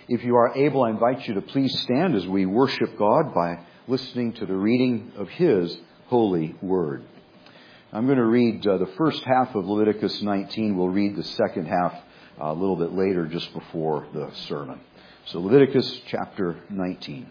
If you are able, I invite you to please stand as we worship God by listening to the reading of His holy word. I'm going to read the first half of Leviticus 19. We'll read the second half a little bit later, just before the sermon. So Leviticus chapter 19.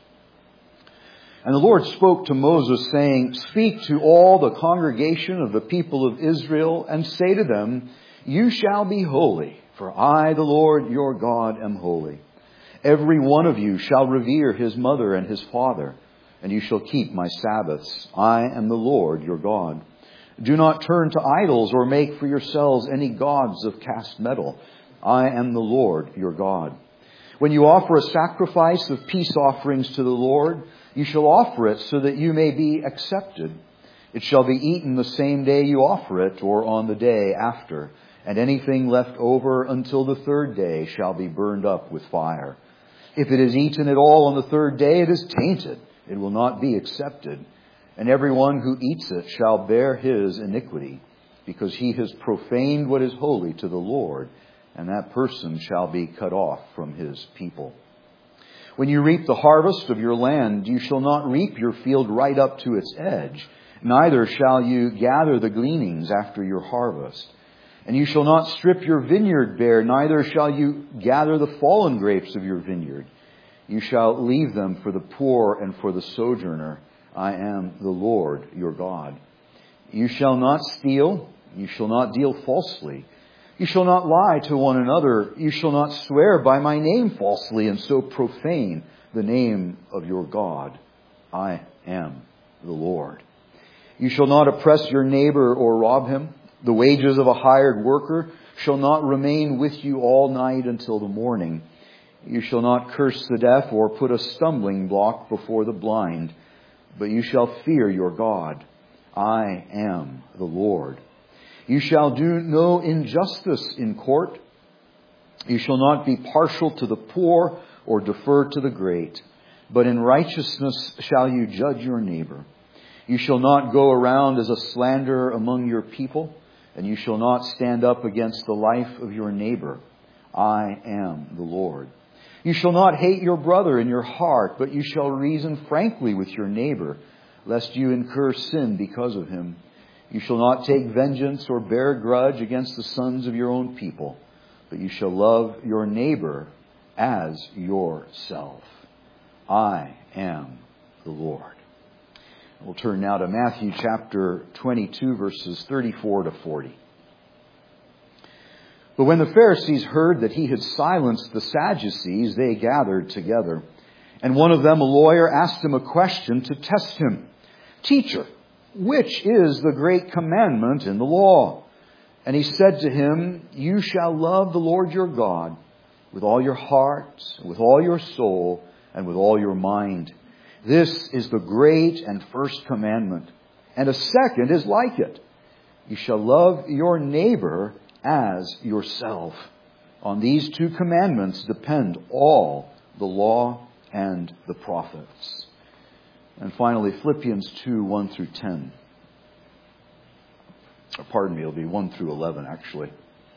And the Lord spoke to Moses, saying, "Speak to all the congregation of the people of Israel, and say to them, You shall be holy, for I, the Lord your God, am holy. Every one of you shall revere his mother and his father, and you shall keep my Sabbaths. I am the Lord your God. Do not turn to idols or make for yourselves any gods of cast metal. I am the Lord your God. When you offer a sacrifice of peace offerings to the Lord, you shall offer it so that you may be accepted. It shall be eaten the same day you offer it, or on the day after. And anything left over until the third day shall be burned up with fire. If it is eaten at all on the third day, it is tainted. It will not be accepted. And everyone who eats it shall bear his iniquity, because he has profaned what is holy to the Lord, and that person shall be cut off from his people. When you reap the harvest of your land, you shall not reap your field right up to its edge, neither shall you gather the gleanings after your harvest. And you shall not strip your vineyard bare, neither shall you gather the fallen grapes of your vineyard. You shall leave them for the poor and for the sojourner. I am the Lord your God. You shall not steal. You shall not deal falsely. You shall not lie to one another. You shall not swear by my name falsely and so profane the name of your God. I am the Lord. You shall not oppress your neighbor or rob him. The wages of a hired worker shall not remain with you all night until the morning. You shall not curse the deaf or put a stumbling block before the blind, but you shall fear your God. I am the Lord. You shall do no injustice in court. You shall not be partial to the poor or defer to the great, but in righteousness shall you judge your neighbor. You shall not go around as a slanderer among your people, and you shall not stand up against the life of your neighbor. I am the Lord. You shall not hate your brother in your heart, but you shall reason frankly with your neighbor, lest you incur sin because of him. You shall not take vengeance or bear a grudge against the sons of your own people, but you shall love your neighbor as yourself. I am the Lord." We'll turn now to Matthew chapter 22, verses 34 to 40. But when the Pharisees heard that he had silenced the Sadducees, they gathered together. And one of them, a lawyer, asked him a question to test him. "Teacher, which is the great commandment in the law?" And he said to him, "You shall love the Lord your God with all your heart, with all your soul, and with all your mind. This is the great and first commandment. And a second is like it. You shall love your neighbor as yourself. On these two commandments depend all the law and the prophets." And finally, Philippians 2, 1 through 10. Or pardon me, it'll be 1 through 11, actually.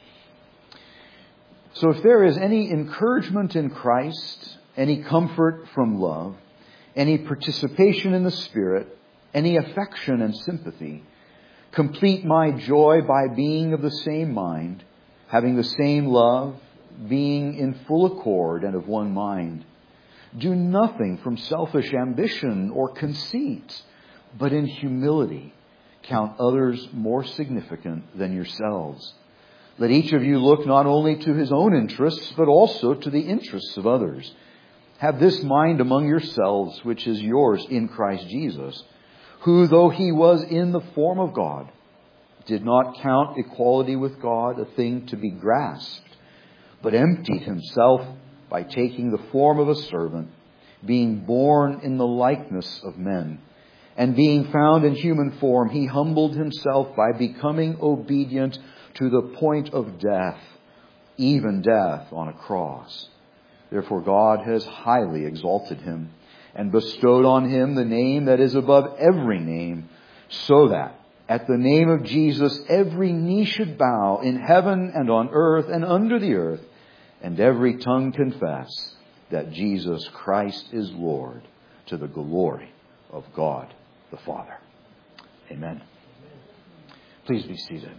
"So if there is any encouragement in Christ, any comfort from love, any participation in the Spirit, any affection and sympathy, complete my joy by being of the same mind, having the same love, being in full accord and of one mind. Do nothing from selfish ambition or conceit, but in humility count others more significant than yourselves. Let each of you look not only to his own interests, but also to the interests of others. Have this mind among yourselves, which is yours in Christ Jesus, who, though he was in the form of God, did not count equality with God a thing to be grasped, but emptied himself by taking the form of a servant, being born in the likeness of men. And being found in human form, he humbled himself by becoming obedient to the point of death, even death on a cross. Therefore God has highly exalted him and bestowed on him the name that is above every name, so that at the name of Jesus every knee should bow in heaven and on earth and under the earth, and every tongue confess that Jesus Christ is Lord, to the glory of God the Father. Amen. Please be seated.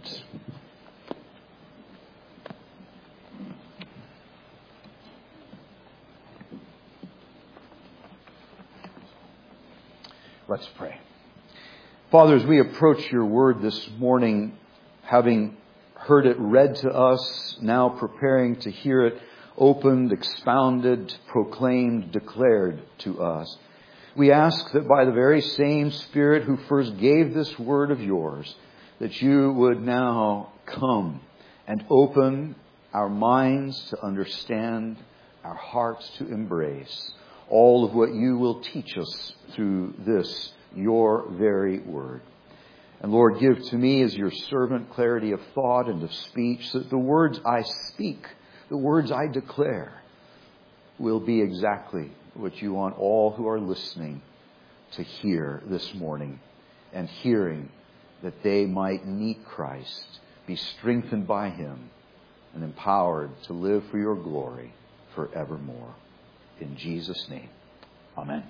Let's pray. Father, as we approach your word this morning, having heard it read to us, now preparing to hear it opened, expounded, proclaimed, declared to us, we ask that by the very same Spirit who first gave this word of yours, that you would now come and open our minds to understand, our hearts to embrace all of what you will teach us through this, your very word. And Lord, give to me as your servant clarity of thought and of speech, so that the words I speak, the words I declare, will be exactly what you want all who are listening to hear this morning, and hearing that they might meet Christ, be strengthened by Him, and empowered to live for your glory forevermore. In Jesus' name, amen.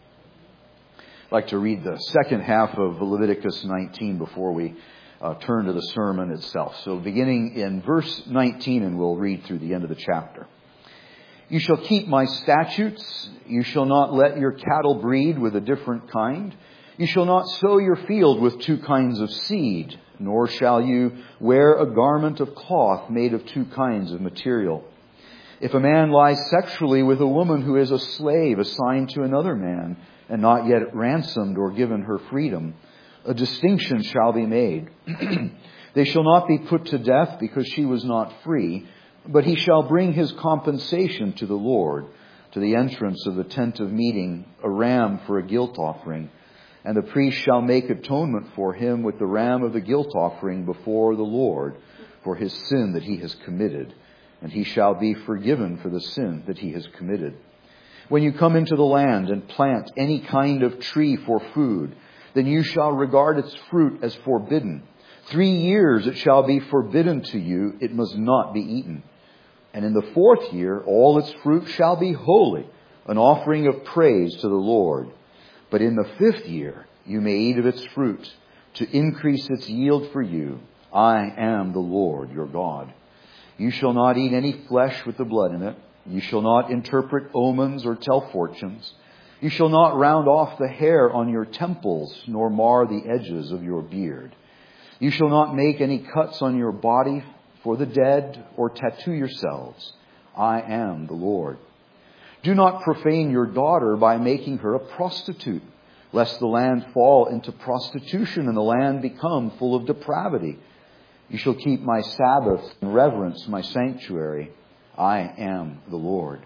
I'd like to read the second half of Leviticus 19 before we turn to the sermon itself. So beginning in verse 19, and we'll read through the end of the chapter. You shall keep my statutes. You shall not let your cattle breed with a different kind. You shall not sow your field with two kinds of seed, nor shall you wear a garment of cloth made of two kinds of material. If a man lies sexually with a woman who is a slave assigned to another man, and not yet ransomed or given her freedom, a distinction shall be made. They shall not be put to death because she was not free, but he shall bring his compensation to the Lord, to the entrance of the tent of meeting, a ram for a guilt offering. And the priest shall make atonement for him with the ram of the guilt offering before the Lord for his sin that he has committed. And he shall be forgiven for the sin that he has committed. When you come into the land and plant any kind of tree for food, then you shall regard its fruit as forbidden. 3 years it shall be forbidden to you, it must not be eaten. And in the 4th year all its fruit shall be holy, an offering of praise to the Lord. But in the 5th year you may eat of its fruit, to increase its yield for you. I am the Lord your God. You shall not eat any flesh with the blood in it. You shall not interpret omens or tell fortunes. You shall not round off the hair on your temples, nor mar the edges of your beard. You shall not make any cuts on your body for the dead, or tattoo yourselves. I am the Lord. Do not profane your daughter by making her a prostitute, lest the land fall into prostitution and the land become full of depravity. You shall keep my Sabbaths and reverence my sanctuary. I am the Lord.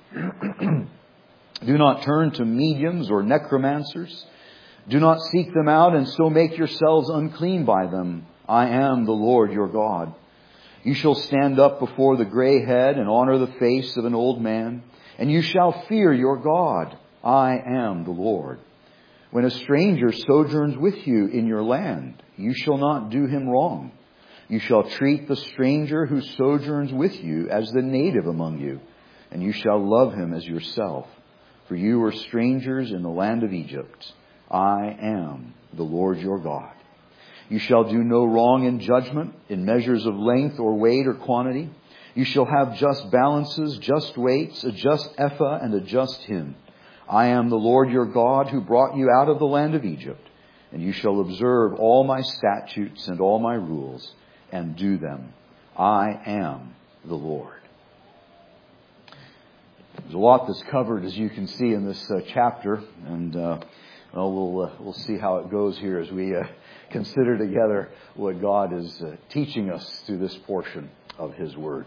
Do not turn to mediums or necromancers. Do not seek them out and so make yourselves unclean by them. I am the Lord your God. You shall stand up before the gray head and honor the face of an old man, and you shall fear your God. I am the Lord. When a stranger sojourns with you in your land, you shall not do him wrong. You shall treat the stranger who sojourns with you as the native among you, and you shall love him as yourself. For you were strangers in the land of Egypt. I am the Lord your God. You shall do no wrong in judgment, in measures of length or weight or quantity. You shall have just balances, just weights, a just ephah and a just hin. I am the Lord your God who brought you out of the land of Egypt. And you shall observe all my statutes and all my rules, and do them. I am the Lord. There's a lot that's covered, as you can see, in this chapter, and we'll see how it goes here as we consider together what God is teaching us through this portion of His Word.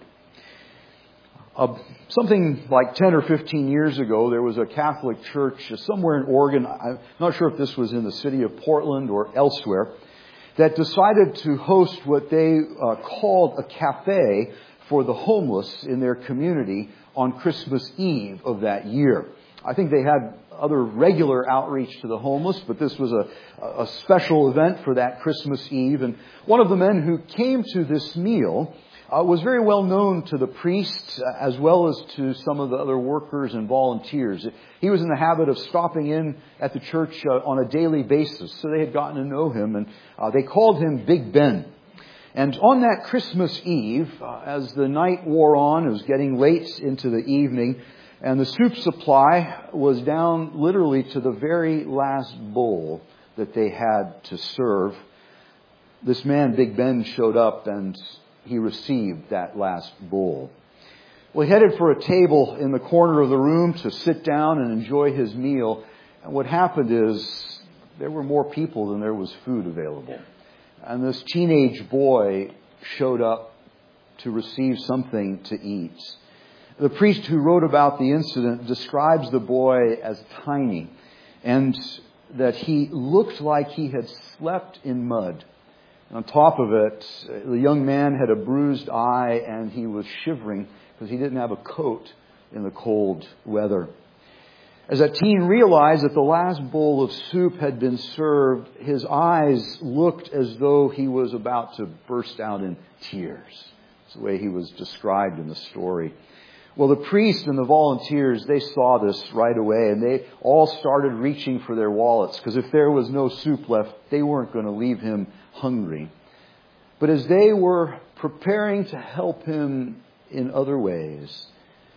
Something like 10 or 15 years ago, there was a Catholic church somewhere in Oregon. I'm not sure if this was in the city of Portland or elsewhere, that decided to host what they called a cafe for the homeless in their community on Christmas Eve of that year. I think they had other regular outreach to the homeless, but this was a special event for that Christmas Eve. And one of the men who came to this meal was very well known to the priests as well as to some of the other workers and volunteers. He was in the habit of stopping in at the church on a daily basis, so they had gotten to know him, and they called him Big Ben. And on that Christmas Eve, as the night wore on, it was getting late into the evening, and the soup supply was down literally to the very last bowl that they had to serve. This man, Big Ben, showed up and he received that last bowl. Well, he headed for a table in the corner of the room to sit down and enjoy his meal. And what happened is there were more people than there was food available. And this teenage boy showed up to receive something to eat. The priest who wrote about the incident describes the boy as tiny and that he looked like he had slept in mud. On top of it, the young man had a bruised eye and he was shivering because he didn't have a coat in the cold weather. As that teen realized that the last bowl of soup had been served, his eyes looked as though he was about to burst out in tears. That's the way he was described in the story. Well, the priest and the volunteers, they saw this right away, and they all started reaching for their wallets, because if there was no soup left, they weren't going to leave him hungry. But as they were preparing to help him in other ways,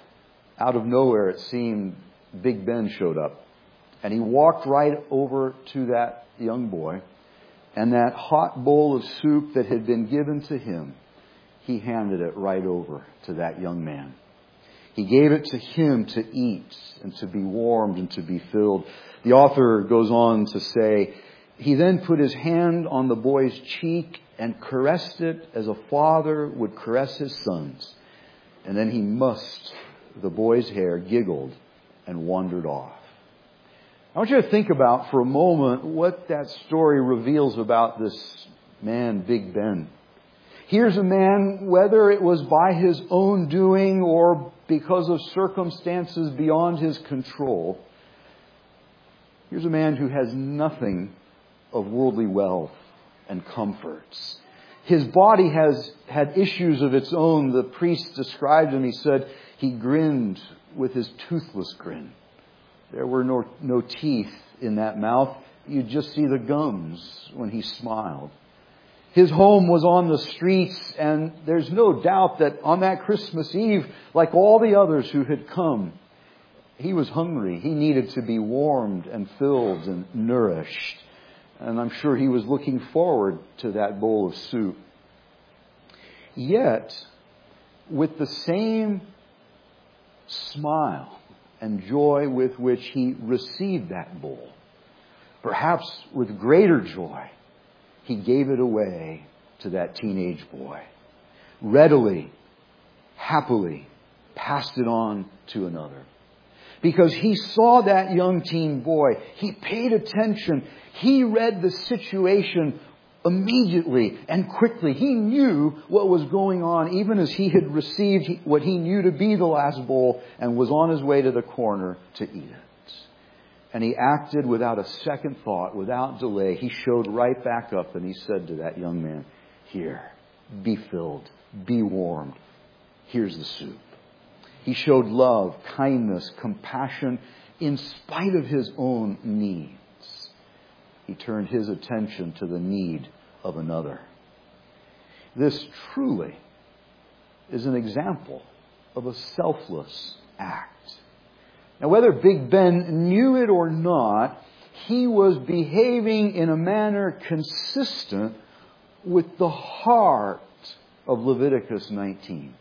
out of nowhere, it seemed, Big Ben showed up. And he walked right over to that young boy, and that hot bowl of soup that had been given to him, he handed it right over to that young man. He gave it to him to eat and to be warmed and to be filled. The author goes on to say, he then put his hand on the boy's cheek and caressed it as a father would caress his sons. And then he mussed the boy's hair, giggled, and wandered off. I want you to think about for a moment what that story reveals about this man, Big Ben. Here's a man, whether it was by his own doing or because of circumstances beyond his control, here's a man who has nothing of worldly wealth and comforts. His body has had issues of its own. The priest described him. He said he grinned with his toothless grin. There were no teeth in that mouth. You'd just see the gums when he smiled. His home was on the streets, and there's no doubt that on that Christmas Eve, like all the others who had come, he was hungry. He needed to be warmed and filled and nourished. And I'm sure he was looking forward to that bowl of soup. Yet, with the same smile and joy with which he received that bowl, perhaps with greater joy, he gave it away to that teenage boy. Readily, happily, passed it on to another. Because he saw that young teen boy. He paid attention. He read the situation immediately and quickly. He knew what was going on, even as he had received what he knew to be the last bowl and was on his way to the corner to eat it. And he acted without a second thought, without delay. He showed right back up and he said to that young man, "Here, be filled, be warmed. Here's the soup." He showed love, kindness, compassion in spite of his own needs. He turned his attention to the need of another. This truly is an example of a selfless act. Now, whether Big Ben knew it or not, he was behaving in a manner consistent with the heart of Leviticus 19.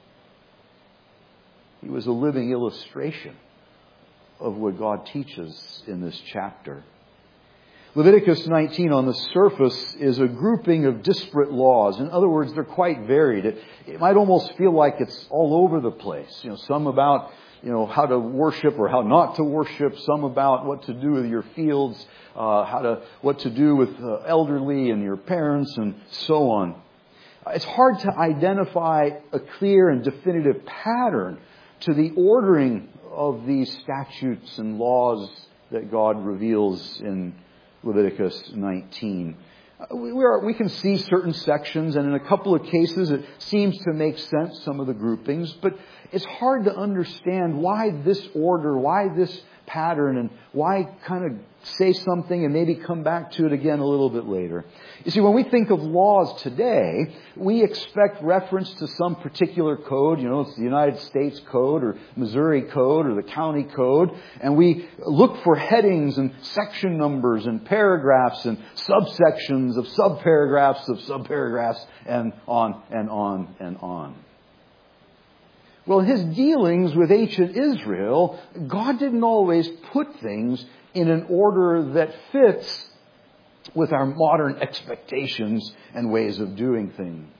He was a living illustration of what God teaches in this chapter. Leviticus 19 on the surface is a grouping of disparate laws. In other words, they're quite varied. It might almost feel like it's all over the place. Some about how to worship or how not to worship, some about what to do with your fields, what to do with the elderly and your parents, and so on. It's hard to identify a clear and definitive pattern to the ordering of these statutes and laws that God reveals in Leviticus 19. We can see certain sections, and in a couple of cases it seems to make sense, some of the groupings, but it's hard to understand why this order, why this pattern, and why kind of say something and maybe come back to it again a little bit later. You see, when we think of laws today, we expect reference to some particular code. It's the United States Code or Missouri Code or the county code. And we look for headings and section numbers and paragraphs and subsections of subparagraphs and on and on and on. Well, in His dealings with ancient Israel, God didn't always put things in an order that fits with our modern expectations and ways of doing things.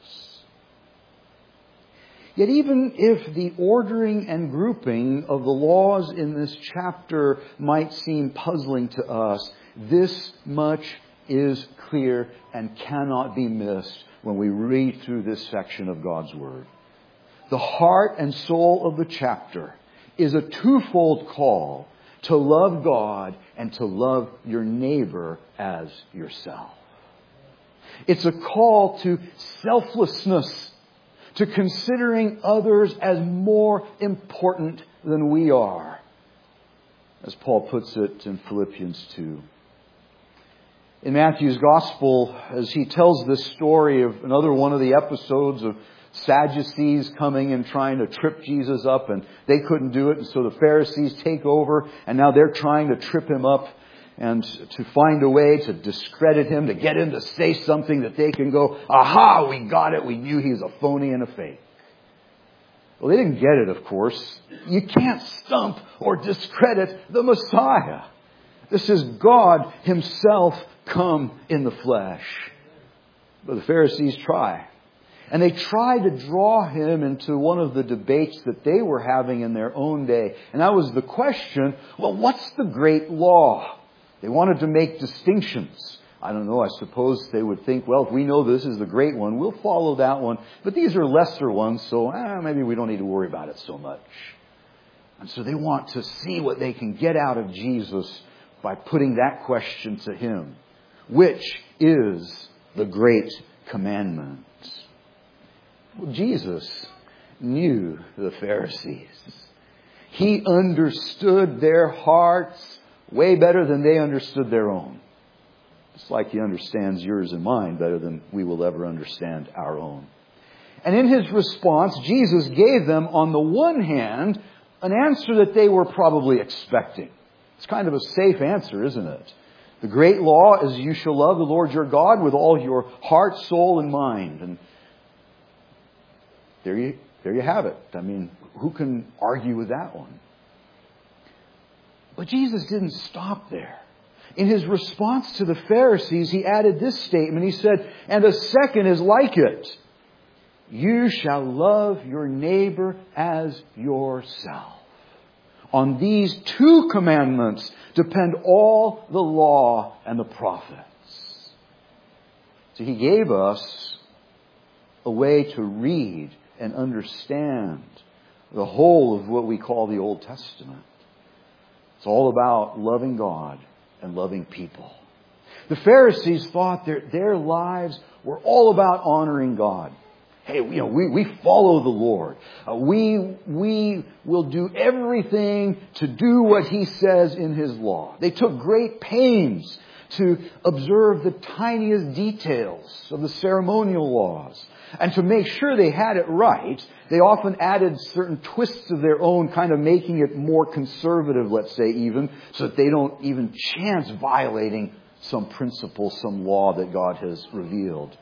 Yet even if the ordering and grouping of the laws in this chapter might seem puzzling to us, this much is clear and cannot be missed when we read through this section of God's Word. The heart and soul of the chapter is a twofold call to love God and to love your neighbor as yourself. It's a call to selflessness, to considering others as more important than we are, as Paul puts it in Philippians 2. In Matthew's Gospel, as he tells this story of another one of the episodes of Sadducees coming and trying to trip Jesus up, and they couldn't do it, and so the Pharisees take over, and now they're trying to trip Him up and to find a way to discredit Him, to get Him to say something that they can go, aha, we got it, we knew He was a phony and a fake. Well, they didn't get it, of course. You can't stump or discredit the Messiah. This is God Himself come in the flesh. But the Pharisees try. And they tried to draw Him into one of the debates that they were having in their own day. And that was the question, well, what's the great law? They wanted to make distinctions. I don't know, I suppose they would think, well, if we know this is the great one, we'll follow that one. But these are lesser ones, so maybe we don't need to worry about it so much. And so they want to see what they can get out of Jesus by putting that question to Him. Which is the great commandment? Well, Jesus knew the Pharisees. He understood their hearts way better than they understood their own. It's like He understands yours and mine better than we will ever understand our own. And in His response, Jesus gave them, on the one hand, an answer that they were probably expecting. It's kind of a safe answer, isn't it? The great law is you shall love the Lord your God with all your heart, soul, and mind. And there you have it. I mean, who can argue with that one? But Jesus didn't stop there. In His response to the Pharisees, He added this statement. He said, and a second is like it. You shall love your neighbor as yourself. On these two commandments depend all the law and the prophets. So He gave us a way to read and understand the whole of what we call the Old Testament. It's all about loving God and loving people. The Pharisees thought their lives were all about honoring God. Hey, we follow the Lord. We will do everything to do what He says in His law. They took great pains to observe the tiniest details of the ceremonial laws. And to make sure they had it right, they often added certain twists of their own, kind of making it more conservative, let's say even, so that they don't even chance violating some principle, some law that God has revealed.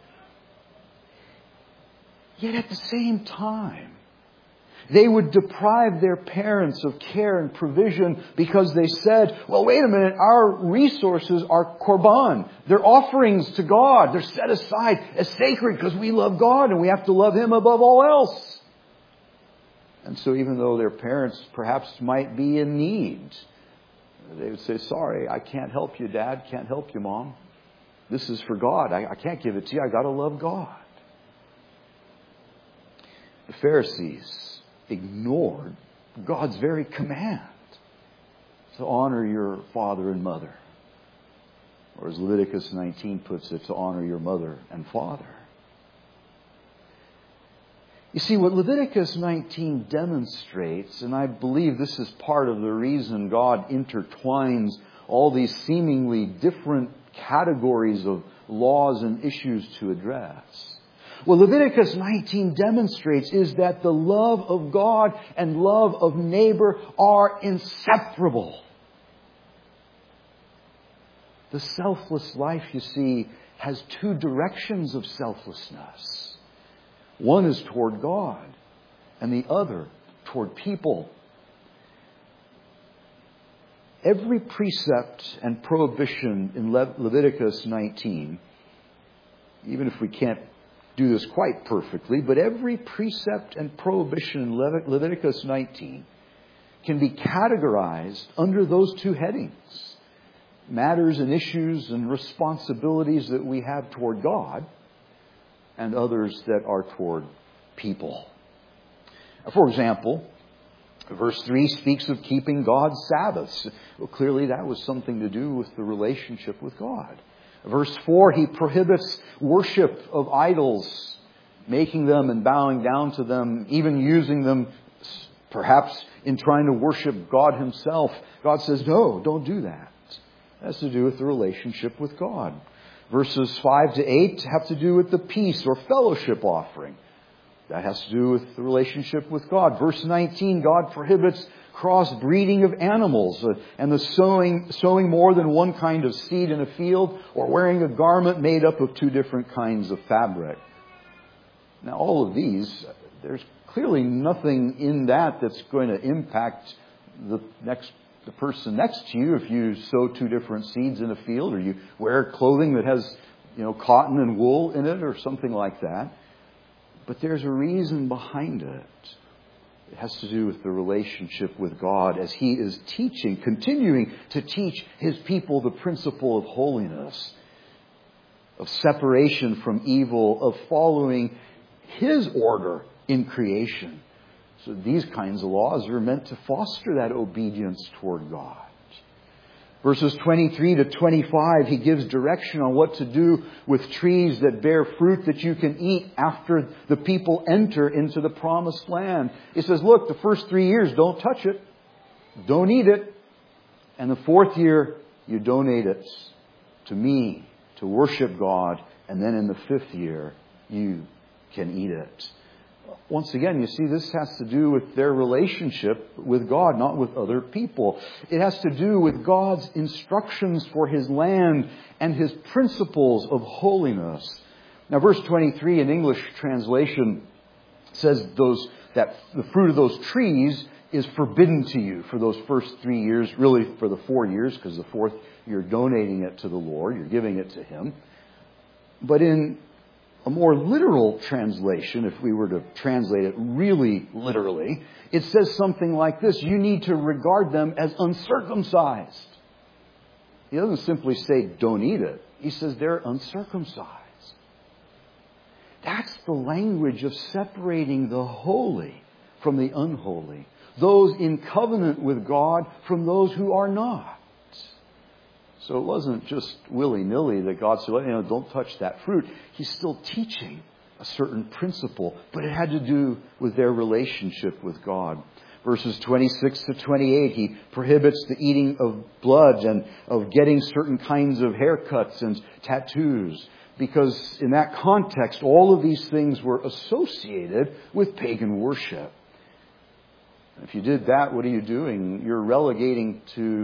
Yet at the same time, they would deprive their parents of care and provision because they said, well, wait a minute, our resources are korban. They're offerings to God. They're set aside as sacred because we love God and we have to love Him above all else. And so even though their parents perhaps might be in need, they would say, sorry, I can't help you, Dad. Can't help you, Mom. This is for God. I can't give it to you. I got to love God. The Pharisees ignored God's very command to honor your father and mother. Or as Leviticus 19 puts it, to honor your mother and father. You see, what Leviticus 19 demonstrates, and I believe this is part of the reason God intertwines all these seemingly different categories of laws and issues to address. What Leviticus 19 demonstrates is that the love of God and love of neighbor are inseparable. The selfless life, you see, has two directions of selflessness. One is toward God, and the other toward people. Every precept and prohibition in Leviticus 19, even if we can't do this quite perfectly, but every precept and prohibition in Leviticus 19 can be categorized under those two headings. Matters and issues and responsibilities that we have toward God, and others that are toward people. For example, verse 3 speaks of keeping God's Sabbaths. Well, clearly that was something to do with the relationship with God. Verse 4, he prohibits worship of idols, making them and bowing down to them, even using them perhaps in trying to worship God himself. God says, no, don't do that. It has to do with the relationship with God. Verses 5 to 8 have to do with the peace or fellowship offering. That has to do with the relationship with God. Verse 19, God prohibits cross-breeding of animals and the sowing more than one kind of seed in a field or wearing a garment made up of two different kinds of fabric. Now, all of these, there's clearly nothing in that that's going to impact the person next to you if you sow two different seeds in a field or you wear clothing that has, cotton and wool in it or something like that. But there's a reason behind it. It has to do with the relationship with God as He is continuing to teach His people the principle of holiness, of separation from evil, of following His order in creation. So these kinds of laws are meant to foster that obedience toward God. Verses 23 to 25, he gives direction on what to do with trees that bear fruit that you can eat after the people enter into the promised land. He says, look, the first 3 years, don't touch it. Don't eat it. And the fourth year, you donate it to me to worship God. And then in the fifth year, you can eat it. Once again, you see, this has to do with their relationship with God, not with other people. It has to do with God's instructions for His land and His principles of holiness. Now, verse 23 in English translation says that the fruit of those trees is forbidden to you for those first 3 years, really for the 4 years, because the fourth you're donating it to the Lord, you're giving it to Him. But in a more literal translation, if we were to translate it really literally, it says something like this: you need to regard them as uncircumcised. He doesn't simply say don't eat it. He says they're uncircumcised. That's the language of separating the holy from the unholy, those in covenant with God from those who are not. So it wasn't just willy-nilly that God said, don't touch that fruit. He's still teaching a certain principle, but it had to do with their relationship with God. Verses 26 to 28, he prohibits the eating of blood and of getting certain kinds of haircuts and tattoos, because in that context, all of these things were associated with pagan worship. If you did that, what are you doing? You're relegating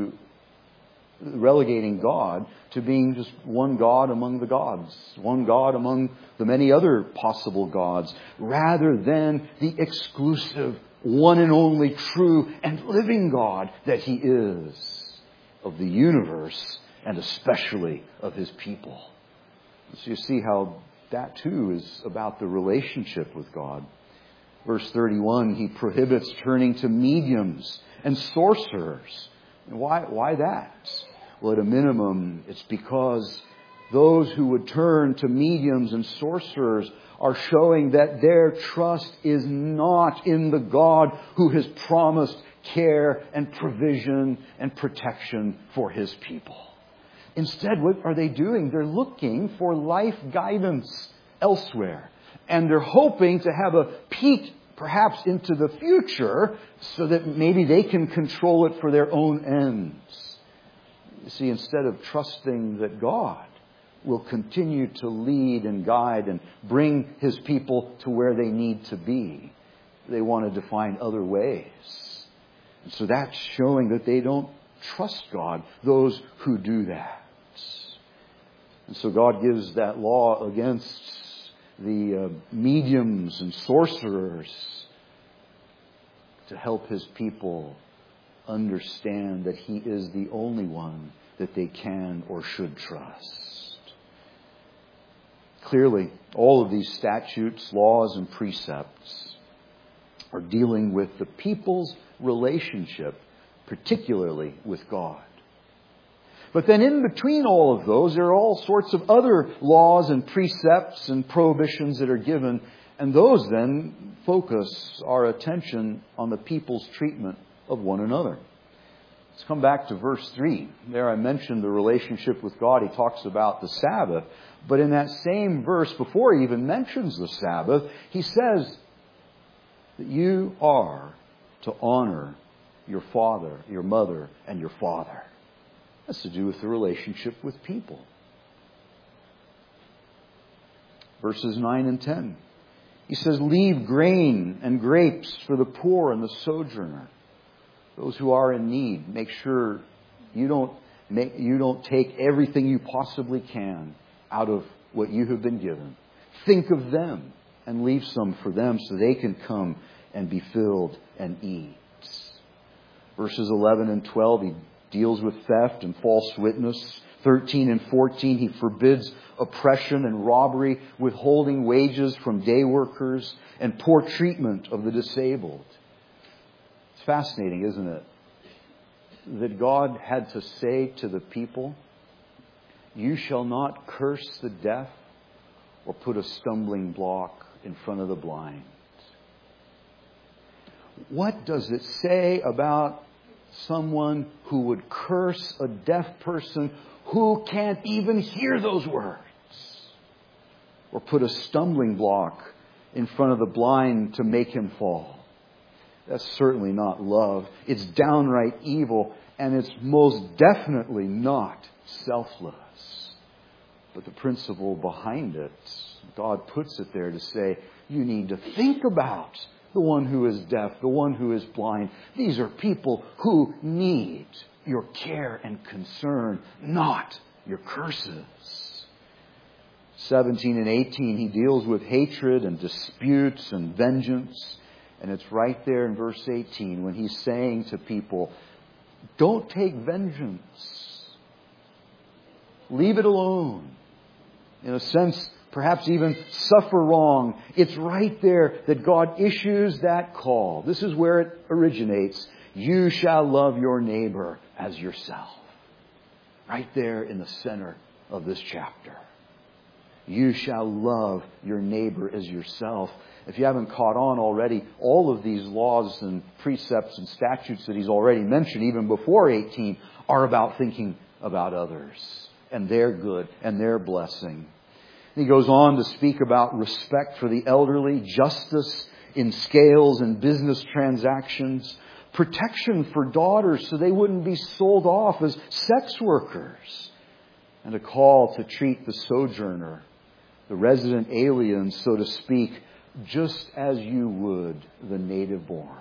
God to being just one God among the gods, one God among the many other possible gods, rather than the exclusive, one and only true and living God that He is of the universe and especially of His people. So you see how that too is about the relationship with God. Verse 31, he prohibits turning to mediums and sorcerers. Why that? Well, at a minimum, it's because those who would turn to mediums and sorcerers are showing that their trust is not in the God who has promised care and provision and protection for His people. Instead, what are they doing? They're looking for life guidance elsewhere. And they're hoping to have a peek perhaps into the future so that maybe they can control it for their own ends. You see, instead of trusting that God will continue to lead and guide and bring His people to where they need to be, they wanted to find other ways. And so that's showing that they don't trust God, those who do that. And so God gives that law against the mediums and sorcerers to help His people understand that He is the only one that they can or should trust. Clearly, all of these statutes, laws, and precepts are dealing with the people's relationship, particularly with God. But then in between all of those, there are all sorts of other laws and precepts and prohibitions that are given. And those then focus our attention on the people's treatment of one another. Let's come back to verse 3. There I mentioned the relationship with God. He talks about the Sabbath. But in that same verse, before he even mentions the Sabbath, he says that you are to honor your father, your mother, and your father. That's to do with the relationship with people. Verses 9 and 10. He says, leave grain and grapes for the poor and the sojourner, those who are in need. Make sure you don't take everything you possibly can out of what you have been given. Think of them and leave some for them so they can come and be filled and eat. Verses 11 and 12, he deals with theft and false witness. 13 and 14, he forbids oppression and robbery, withholding wages from day workers, and poor treatment of the disabled. It's fascinating, isn't it? That God had to say to the people, you shall not curse the deaf or put a stumbling block in front of the blind. What does it say about someone who would curse a deaf person who can't even hear those words? Or put a stumbling block in front of the blind to make him fall? That's certainly not love. It's downright evil, and it's most definitely not selfless. But the principle behind it, God puts it there to say, you need to think about the one who is deaf, the one who is blind. These are people who need your care and concern, not your curses. 17 and 18, he deals with hatred and disputes and vengeance. And it's right there in verse 18 when he's saying to people, don't take vengeance. Leave it alone. In a sense, perhaps even suffer wrong. It's right there that God issues that call. This is where it originates. You shall love your neighbor as yourself. Right there in the center of this chapter. You shall love your neighbor as yourself. If you haven't caught on already, all of these laws and precepts and statutes that he's already mentioned, even before 18, are about thinking about others and their good and their blessing. He goes on to speak about respect for the elderly, justice in scales and business transactions, protection for daughters so they wouldn't be sold off as sex workers, and a call to treat the sojourner, the resident alien, so to speak, just as you would the native born.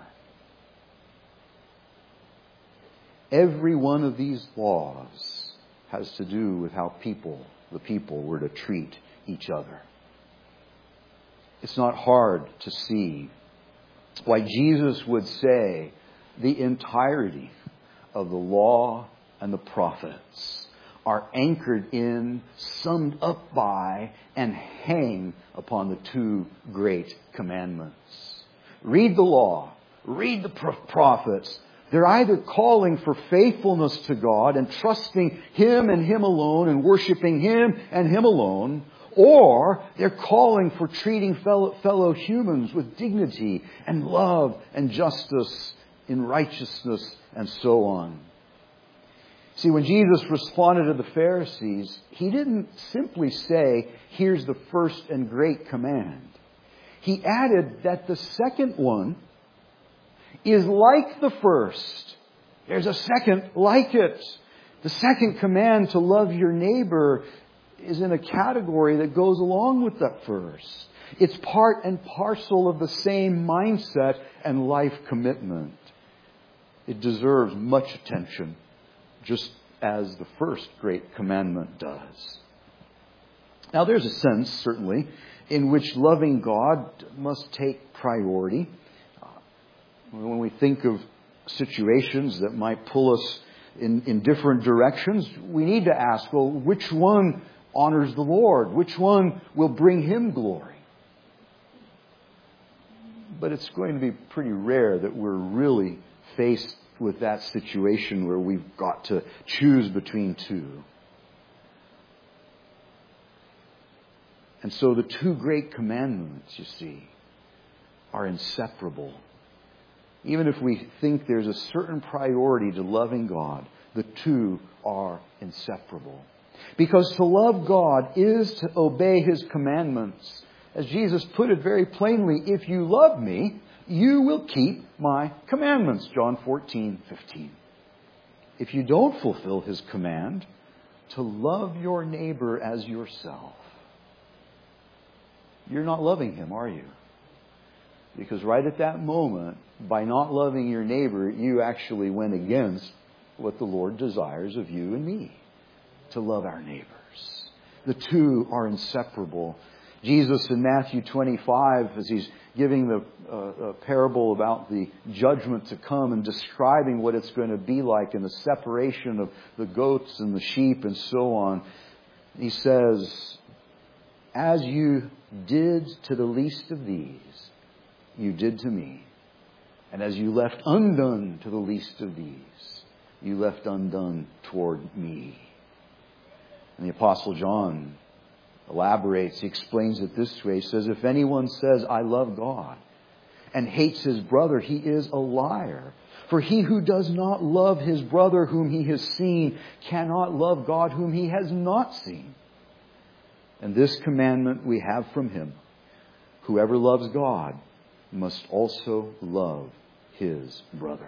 Every one of these laws has to do with how the people were to treat each other. It's not hard to see why Jesus would say the entirety of the law and the prophets are anchored in, summed up by, and hang upon the two great commandments. Read the law, read the prophets. They're either calling for faithfulness to God and trusting Him and Him alone and worshiping Him and Him alone, or they're calling for treating fellow humans with dignity and love and justice in righteousness and so on. See, when Jesus responded to the Pharisees, He didn't simply say, here's the first and great command. He added that the second one is like the first. There's a second like it. The second command to love your neighbor is in a category that goes along with that first. It's part and parcel of the same mindset and life commitment. It deserves much attention, just as the first great commandment does. Now, there's a sense, certainly, in which loving God must take priority. When we think of situations that might pull us in different directions, we need to ask, well, which one honors the Lord? Which one will bring Him glory? But it's going to be pretty rare that we're really faced with that situation where we've got to choose between two. And so the two great commandments, you see, are inseparable. Even if we think there's a certain priority to loving God, the two are inseparable. Because to love God is to obey His commandments. As Jesus put it very plainly, if you love me, you will keep my commandments. John 14:15. If you don't fulfill His command to love your neighbor as yourself, you're not loving Him, are you? Because right at that moment, by not loving your neighbor, you actually went against what the Lord desires of you and me, to love our neighbors. The two are inseparable. Jesus in Matthew 25, as He's giving the parable about the judgment to come and describing what it's going to be like in the separation of the goats and the sheep and so on, He says, as you did to the least of these, you did to me. And as you left undone to the least of these, you left undone toward me. And the Apostle John elaborates, he explains it this way. He says, if anyone says, I love God, and hates his brother, he is a liar. For he who does not love his brother whom he has seen cannot love God whom he has not seen. And this commandment we have from Him. Whoever loves God must also love his brother.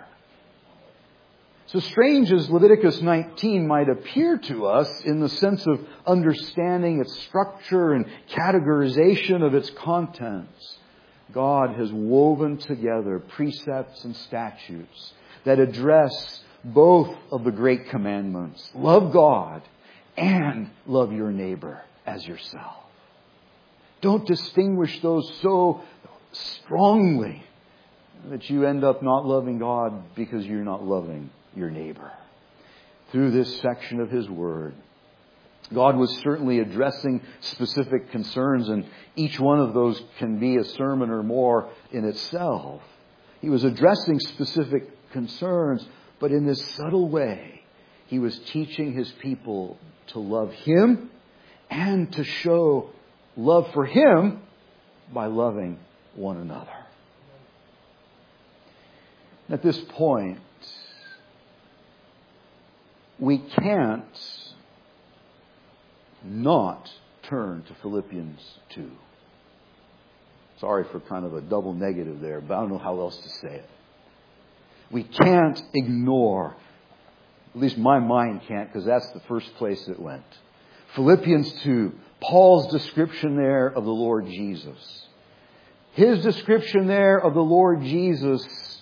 So strange as Leviticus 19 might appear to us in the sense of understanding its structure and categorization of its contents, God has woven together precepts and statutes that address both of the great commandments. Love God and love your neighbor as yourself. Don't distinguish those so strongly that you end up not loving God because you're not loving your neighbor. Through this section of His Word, God was certainly addressing specific concerns, and each one of those can be a sermon or more in itself. He was addressing specific concerns, but in this subtle way, He was teaching His people to love Him and to show love for Him by loving one another. At this point, we can't not turn to Philippians 2. Sorry for kind of a double negative there, but I don't know how else to say it. We can't ignore, at least my mind can't, because that's the first place it went. Philippians 2, Paul's description there of the Lord Jesus. His description there of the Lord Jesus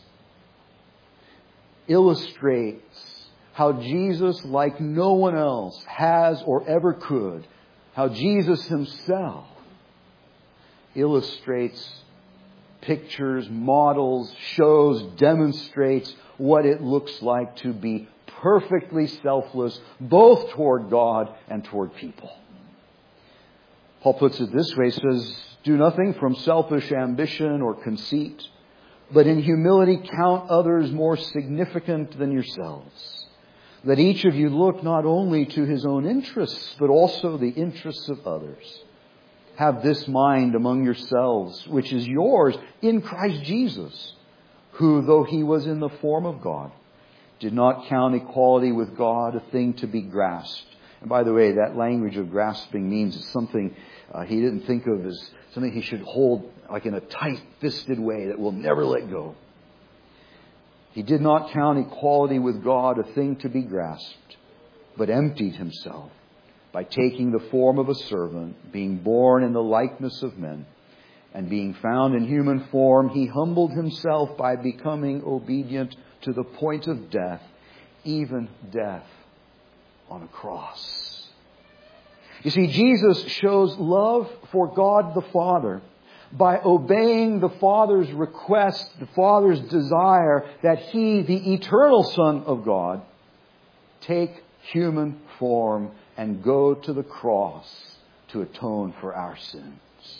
illustrates how Jesus, like no one else, has or ever could, how Jesus Himself illustrates, pictures, models, shows, demonstrates what it looks like to be perfectly selfless, both toward God and toward people. Paul puts it this way, he says, do nothing from selfish ambition or conceit, but in humility count others more significant than yourselves. Let each of you look not only to his own interests, but also the interests of others. Have this mind among yourselves, which is yours in Christ Jesus, who, though He was in the form of God, did not count equality with God a thing to be grasped. And by the way, that language of grasping means it's something he didn't think of as something he should hold like in a tight-fisted way that will never let go. He did not count equality with God a thing to be grasped, but emptied himself by taking the form of a servant, being born in the likeness of men, and being found in human form, he humbled himself by becoming obedient to the point of death, even death on a cross. You see, Jesus shows love for God the Father by obeying the Father's request, the Father's desire that He, the eternal Son of God, take human form and go to the cross to atone for our sins.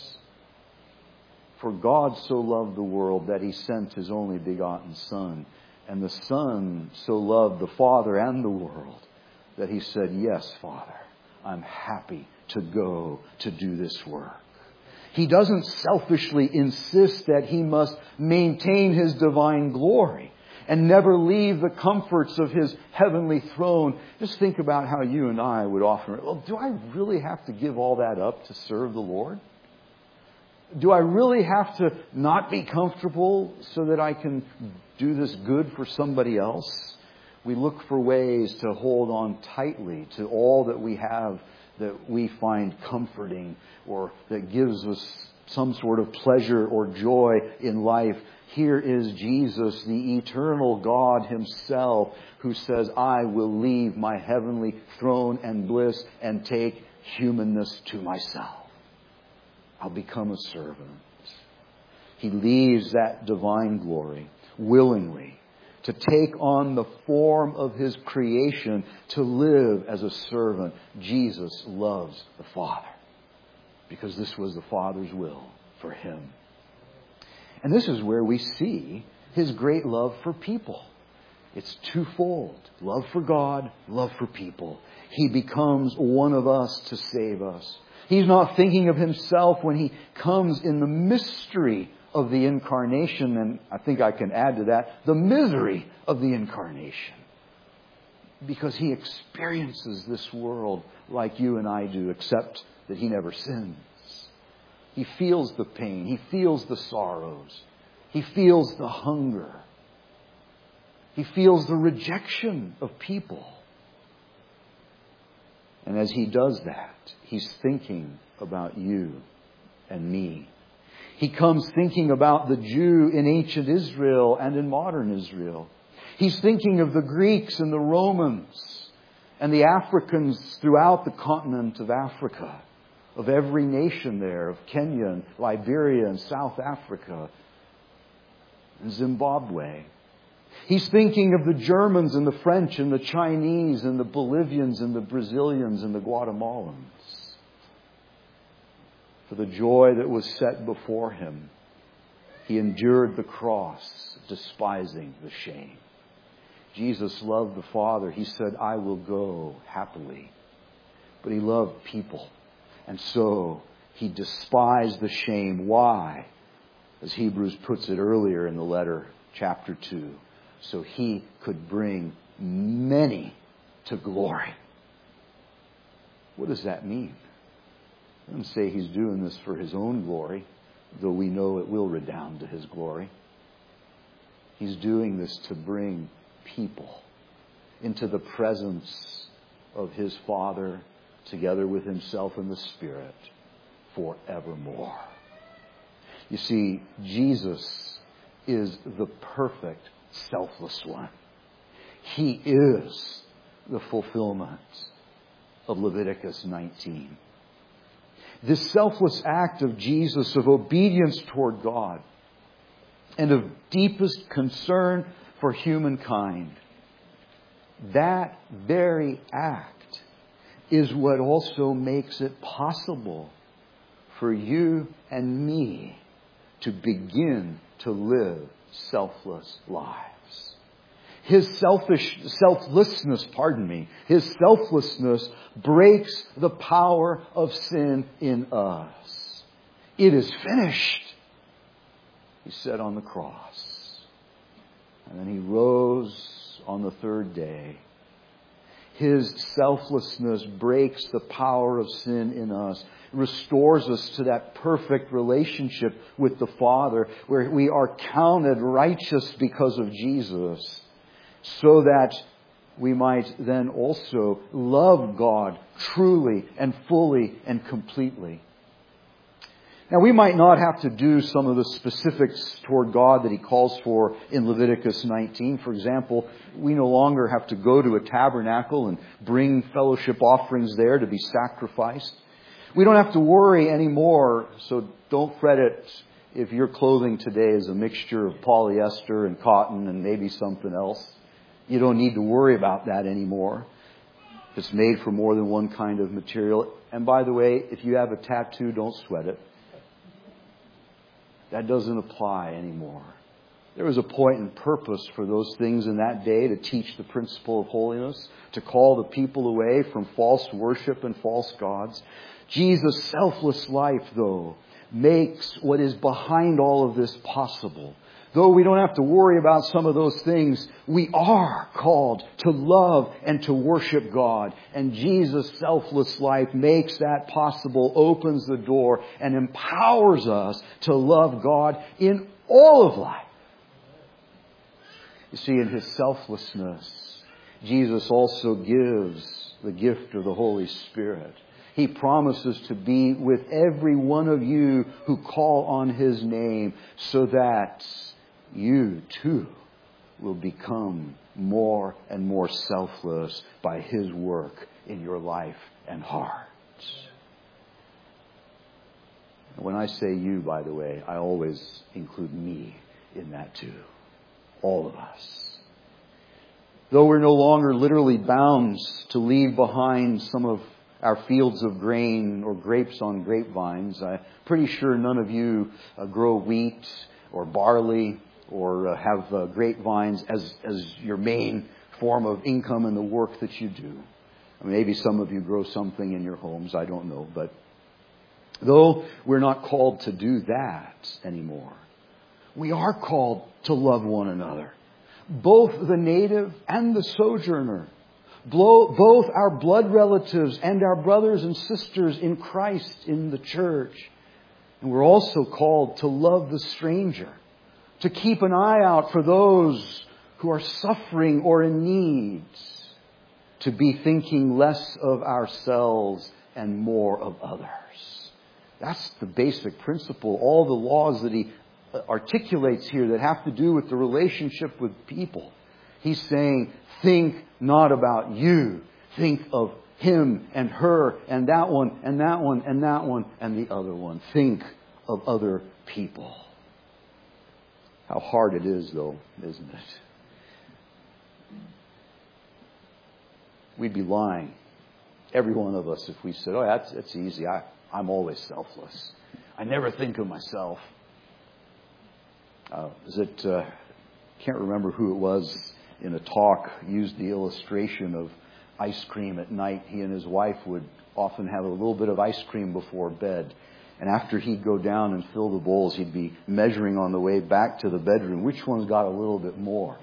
For God so loved the world that He sent His only begotten Son. And the Son so loved the Father and the world that He said, "Yes, Father, I'm happy to go to do this work." He doesn't selfishly insist that He must maintain His divine glory and never leave the comforts of His heavenly throne. Just think about how you and I would often, well, do I really have to give all that up to serve the Lord? Do I really have to not be comfortable so that I can do this good for somebody else? We look for ways to hold on tightly to all that we have that we find comforting or that gives us some sort of pleasure or joy in life. Here is Jesus, the eternal God Himself, who says, "I will leave my heavenly throne and bliss and take humanness to myself. I'll become a servant." He leaves that divine glory willingly to take on the form of His creation, to live as a servant. Jesus loves the Father because this was the Father's will for Him. And this is where we see His great love for people. It's twofold. Love for God, love for people. He becomes one of us to save us. He's not thinking of Himself when He comes in the mystery of the incarnation, and I think I can add to that, the misery of the incarnation. Because He experiences this world like you and I do, except that He never sins. He feels the pain. He feels the sorrows. He feels the hunger. He feels the rejection of people. And as He does that, He's thinking about you and me. He comes thinking about the Jew in ancient Israel and in modern Israel. He's thinking of the Greeks and the Romans and the Africans throughout the continent of Africa, of every nation there, of Kenya and Liberia and South Africa and Zimbabwe. He's thinking of the Germans and the French and the Chinese and the Bolivians and the Brazilians and the Guatemalans. For the joy that was set before Him, He endured the cross, despising the shame. Jesus loved the Father. He said, "I will go happily." But He loved people. And so He despised the shame. Why? As Hebrews puts it earlier in the letter, chapter 2. So He could bring many to glory. What does that mean? It doesn't say He's doing this for His own glory, though we know it will redound to His glory. He's doing this to bring people into the presence of His Father, together with Himself and the Spirit, forevermore. You see, Jesus is the perfect, selfless one. He is the fulfillment of Leviticus 19. This selfless act of Jesus, of obedience toward God and of deepest concern for humankind, that very act is what also makes it possible for you and me to begin to live selfless lives. His selflessness breaks the power of sin in us. It is finished, He said on the cross. And then He rose on the third day. His selflessness breaks the power of sin in us, restores us to that perfect relationship with the Father, where we are counted righteous because of Jesus, so that we might then also love God truly and fully and completely. Now, we might not have to do some of the specifics toward God that He calls for in Leviticus 19. For example, we no longer have to go to a tabernacle and bring fellowship offerings there to be sacrificed. We don't have to worry anymore, so don't fret it if your clothing today is a mixture of polyester and cotton and maybe something else. You don't need to worry about that anymore. It's made from more than one kind of material. And by the way, if you have a tattoo, don't sweat it. That doesn't apply anymore. There was a point and purpose for those things in that day to teach the principle of holiness, to call the people away from false worship and false gods. Jesus' selfless life, though, makes what is behind all of this possible. Though we don't have to worry about some of those things, we are called to love and to worship God. And Jesus' selfless life makes that possible, opens the door, and empowers us to love God in all of life. You see, in His selflessness, Jesus also gives the gift of the Holy Spirit. He promises to be with every one of you who call on His name, so that you too will become more and more selfless by His work in your life and heart. When I say you, by the way, I always include me in that too. All of us. Though we're no longer literally bound to leave behind some of our fields of grain or grapes on grapevines, I'm pretty sure none of you grow wheat or barley or have grapevines as your main form of income in the work that you do. Maybe some of you grow something in your homes, I don't know. But though we're not called to do that anymore, we are called to love one another. Both the native and the sojourner. Both our blood relatives and our brothers and sisters in Christ in the church. And we're also called to love the stranger. To keep an eye out for those who are suffering or in need. To be thinking less of ourselves and more of others. That's the basic principle. All the laws that He articulates here that have to do with the relationship with people. He's saying, think not about you. Think of him and her and that one and that one and that one and the other one. Think of other people. How hard it is, though, isn't it? We'd be lying, every one of us, if we said, oh, that's easy. I'm always selfless. I never think of myself. Can't remember who it was in a talk, used the illustration of ice cream at night. He and his wife would often have a little bit of ice cream before bed. And after he'd go down and fill the bowls, he'd be measuring on the way back to the bedroom which one's got a little bit more.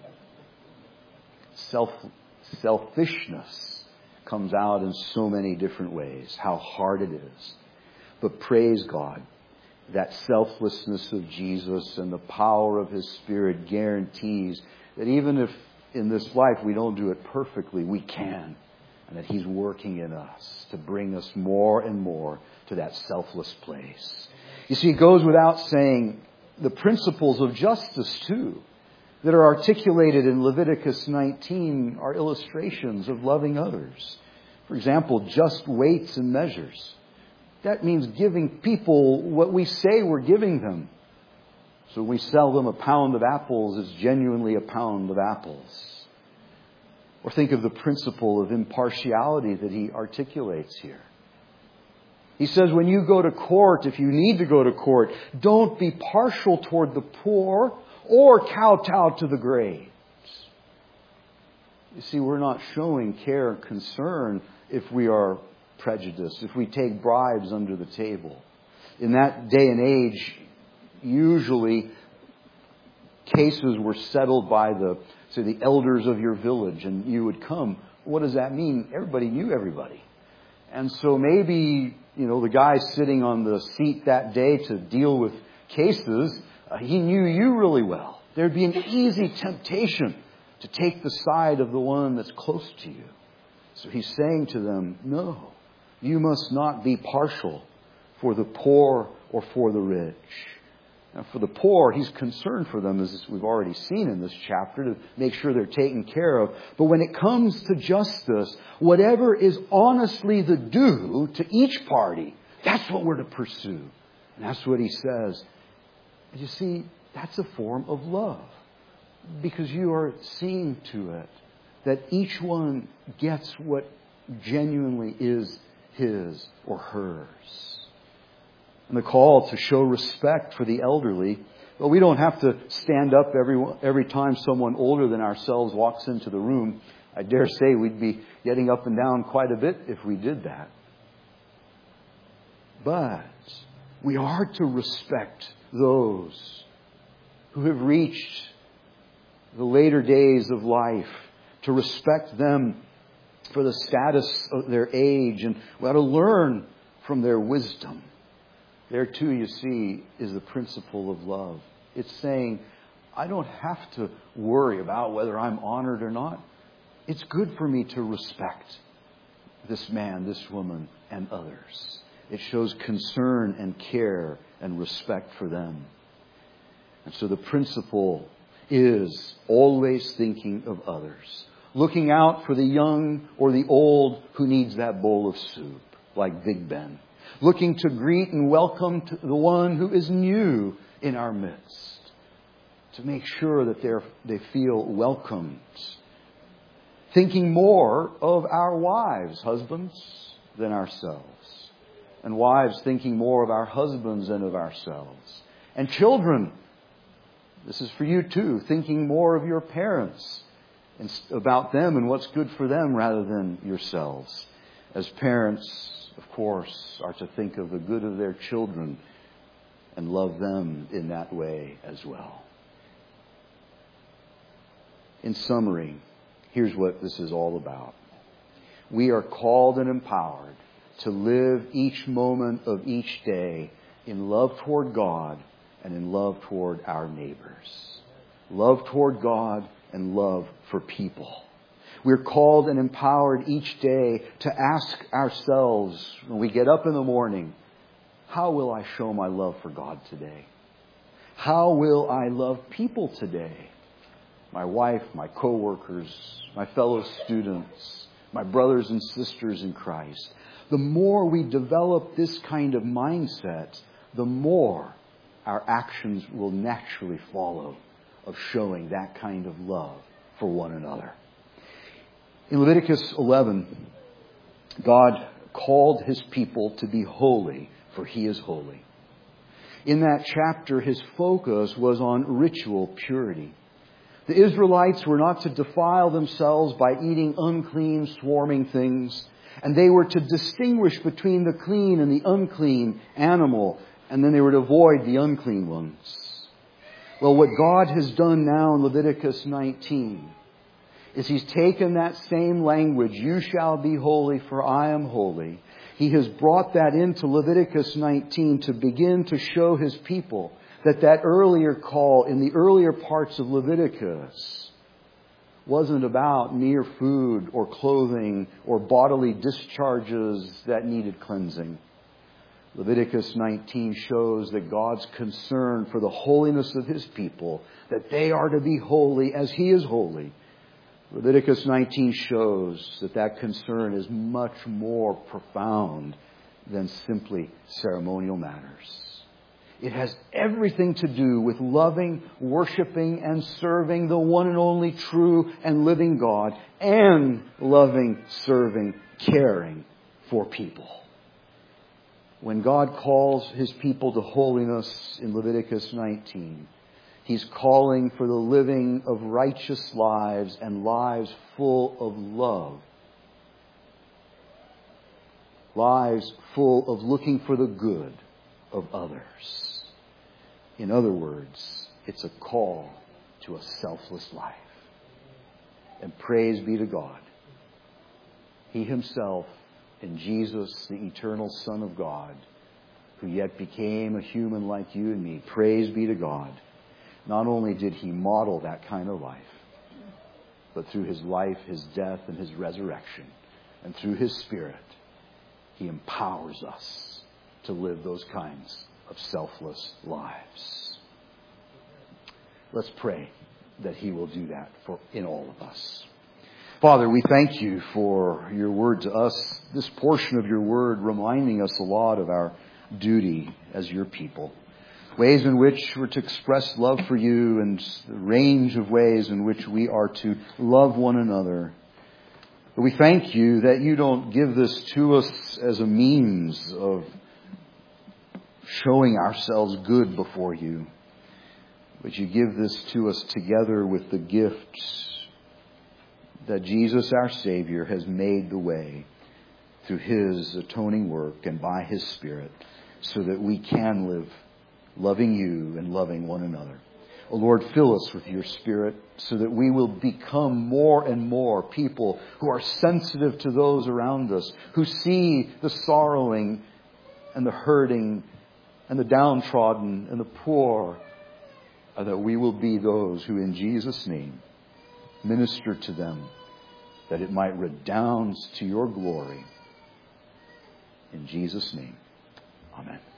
Selfishness comes out in so many different ways. How hard it is. But praise God, that selflessness of Jesus and the power of His Spirit guarantees that even if in this life we don't do it perfectly, we can. And that He's working in us to bring us more and more to that selfless place. You see, it goes without saying, the principles of justice too, that are articulated in Leviticus 19 are illustrations of loving others. For example, just weights and measures. That means giving people what we say we're giving them. So when we sell them a pound of apples, it's genuinely a pound of apples. Or think of the principle of impartiality that he articulates here. He says when you go to court, if you need to go to court, don't be partial toward the poor or kowtow to the great. You see, we're not showing care and concern if we are prejudiced, if we take bribes under the table. In that day and age, usually cases were settled by the say, the elders of your village, and you would come. What does that mean? Everybody knew everybody. And so maybe, the guy sitting on the seat that day to deal with cases, he knew you really well. There'd be an easy temptation to take the side of the one that's close to you. So he's saying to them, no, you must not be partial for the poor or for the rich. Now, for the poor, he's concerned for them, as we've already seen in this chapter, to make sure they're taken care of. But when it comes to justice, whatever is honestly the due to each party, that's what we're to pursue. And that's what he says. You see, that's a form of love. Because you are seeing to it that each one gets what genuinely is his or hers. And the call to show respect for the elderly. Well, we don't have to stand up every time someone older than ourselves walks into the room. I dare say we'd be getting up and down quite a bit if we did that. But we are to respect those who have reached the later days of life, to respect them for the status of their age, and we ought to learn from their wisdom. There too, you see, is the principle of love. It's saying, I don't have to worry about whether I'm honored or not. It's good for me to respect this man, this woman, and others. It shows concern and care and respect for them. And so the principle is always thinking of others. Looking out for the young or the old who needs that bowl of soup, like Big Ben. Looking to greet and welcome to the one who is new in our midst. To make sure that they feel welcomed. Thinking more of our wives, husbands, than ourselves. And wives thinking more of our husbands than of ourselves. And children, this is for you too, thinking more of your parents and about them and what's good for them rather than yourselves. As parents, of course, are to think of the good of their children and love them in that way as well. In summary, here's what this is all about. We are called and empowered to live each moment of each day in love toward God and in love toward our neighbors. Love toward God and love for people. We're called and empowered each day to ask ourselves when we get up in the morning, how will I show my love for God today? How will I love people today? My wife, my co-workers, my fellow students, my brothers and sisters in Christ. The more we develop this kind of mindset, the more our actions will naturally follow of showing that kind of love for one another. In Leviticus 11, God called His people to be holy, for He is holy. In that chapter, His focus was on ritual purity. The Israelites were not to defile themselves by eating unclean, swarming things, and they were to distinguish between the clean and the unclean animal, and then they were to avoid the unclean ones. Well, what God has done now in Leviticus 19 is He's taken that same language, you shall be holy for I am holy. He has brought that into Leviticus 19 to begin to show His people that earlier call in the earlier parts of Leviticus wasn't about mere food or clothing or bodily discharges that needed cleansing. Leviticus 19 shows that God's concern for the holiness of His people, that they are to be holy as He is holy. Leviticus 19 shows that concern is much more profound than simply ceremonial matters. It has everything to do with loving, worshiping, and serving the one and only true and living God, and loving, serving, caring for people. When God calls His people to holiness in Leviticus 19, He's calling for the living of righteous lives and lives full of love. Lives full of looking for the good of others. In other words, it's a call to a selfless life. And praise be to God. He Himself, in Jesus, the eternal Son of God, who yet became a human like you and me. Praise be to God. Not only did He model that kind of life, but through His life, His death, and His resurrection, and through His Spirit, He empowers us to live those kinds of selfless lives. Let's pray that He will do that in all of us. Father, we thank You for Your word to us, this portion of Your word reminding us a lot of our duty as Your people. Ways in which we're to express love for You, and the range of ways in which we are to love one another. But we thank You that You don't give this to us as a means of showing ourselves good before You, but You give this to us together with the gifts that Jesus our Savior has made the way through His atoning work and by His Spirit, so that we can live loving You and loving one another. Oh Lord, fill us with Your Spirit so that we will become more and more people who are sensitive to those around us, who see the sorrowing and the hurting and the downtrodden and the poor, and that we will be those who in Jesus' name minister to them, that it might redound to Your glory. In Jesus' name, amen.